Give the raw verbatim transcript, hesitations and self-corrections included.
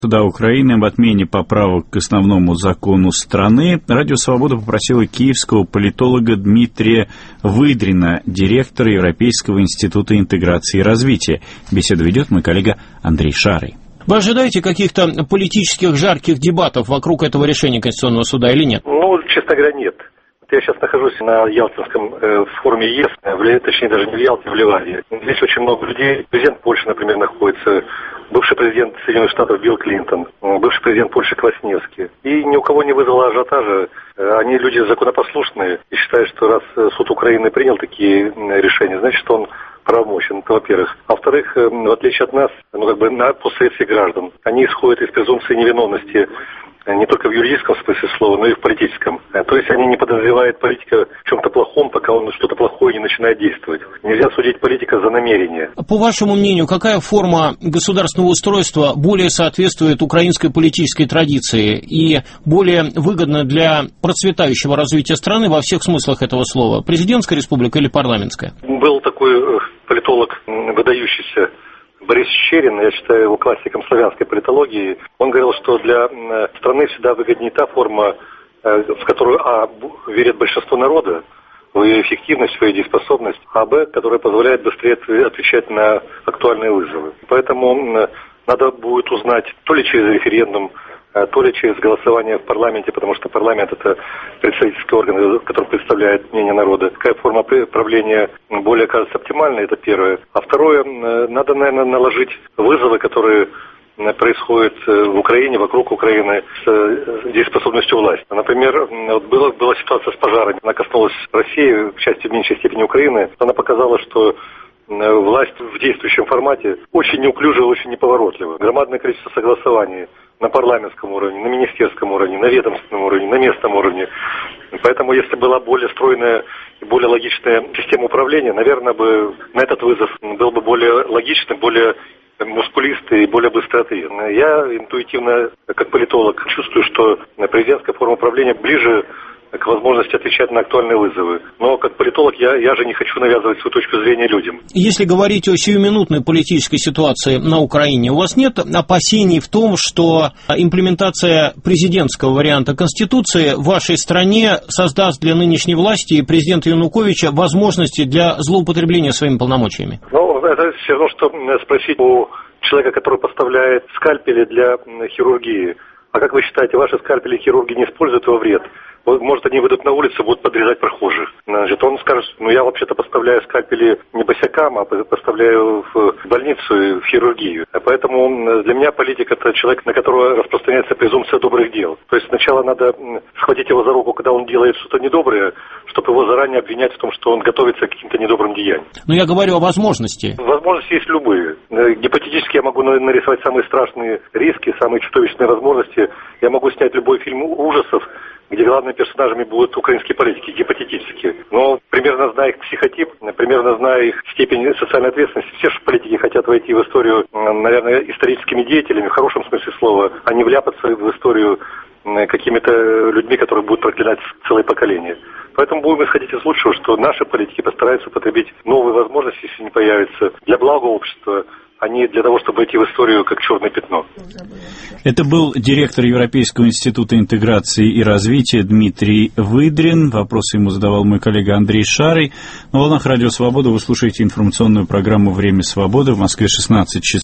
Суда Украины об отмене поправок к основному закону страны. Радио «Свобода» попросила киевского политолога Дмитрия Выдрина, директора Европейского института интеграции и развития. Беседу ведет мой коллега Андрей Шарый. Вы ожидаете каких-то политических жарких дебатов вокруг этого решения Конституционного суда или нет? Ну, честно говоря, нет. Я сейчас нахожусь на Ялтинском э, форуме ЕС, в, точнее даже не в Ялте, в Ливане. Здесь очень много людей. Президент Польши, например, находится, бывший президент Соединенных Штатов Билл Клинтон, бывший президент Польши Квасневский. И ни у кого не вызвало ажиотажа. Они люди законопослушные и считают, что раз суд Украины принял такие решения, значит, он правомочен, это во-первых. А во-вторых, в отличие от нас, ну как бы на постсоветских граждан, они исходят из презумпции невиновности не только в юридическом смысле слова, но и в политическом. То есть они не подозревают политика в чем-то плохом, пока он что-то плохое не начинает действовать. Нельзя судить политика за намерение. По вашему мнению, какая форма государственного устройства более соответствует украинской политической традиции и более выгодна для процветающего развития страны во всех смыслах этого слова? Президентская республика или парламентская? Был такой политолог, выдающийся, Борис Щерин, я считаю его классиком славянской политологии, он говорил, что для страны всегда выгоднее та форма, в которую, а, верит большинство народа, в ее эффективность, в ее дееспособность, а, б, которая позволяет быстрее отвечать на актуальные вызовы. Поэтому надо будет узнать то ли через референдум, то ли через голосование в парламенте, потому что парламент – это представительский орган, который представляет мнение народа. Какая форма правления более кажется оптимальной, это первое. А второе, надо, наверное, наложить вызовы, которые происходят в Украине, вокруг Украины, с дееспособностью власти. Например, вот была, была ситуация с пожарами. Она коснулась России, к счастью, в меньшей степени Украины. Она показала, что власть в действующем формате очень неуклюжа, очень неповоротлива. Громадное количество согласований на парламентском уровне, на министерском уровне, на ведомственном уровне, на местном уровне. Поэтому, если была более стройная и более логичная система управления, наверное, бы на этот вызов был бы более логичный, более мускулистый и более быстрый ответ. Я интуитивно, как политолог, чувствую, что президентская форма управления ближе к возможности отвечать на актуальные вызовы. Но как политолог я, я же не хочу навязывать свою точку зрения людям. Если говорить о сиюминутной политической ситуации на Украине, у вас нет опасений в том, что имплементация президентского варианта Конституции в вашей стране создаст для нынешней власти и президента Януковича возможности для злоупотребления своими полномочиями? Ну, это все равно, что спросить у человека, который поставляет скальпели для хирургии. А как вы считаете, ваши скальпели хирурги не используют во вред? Может, они выйдут на улицу, будут подрезать прохожих. Значит, он скажет, ну я вообще-то поставляю скальпели не босикам, а поставляю в больницу и в хирургию. Поэтому для меня политик – это человек, на которого распространяется презумпция добрых дел. То есть сначала надо схватить его за руку, когда он делает что-то недоброе, чтобы его заранее обвинять в том, что он готовится к каким-то недобрым деяниям. Но я говорю о возможности. Возможности есть любые. Гипотетически я могу нарисовать самые страшные риски, самые чудовищные возможности. Я могу снять любой фильм ужасов, где главными персонажами будут украинские политики, гипотетически. Но примерно зная их психотип, примерно зная их степень социальной ответственности, все же политики хотят войти в историю, наверное, историческими деятелями, в хорошем смысле слова, а не вляпаться в историю какими-то людьми, которые будут проклинать целые поколения. Поэтому будем исходить из лучшего, что наши политики постараются употребить новые возможности, если они появятся, для блага общества, а не для того, чтобы идти в историю как черное пятно. Это был директор Европейского института интеграции и развития Дмитрий Выдрин. Вопросы ему задавал мой коллега Андрей Шарый. На волнах Радио Свобода вы слушаете информационную программу «Время свободы». В Москве шестнадцать часов.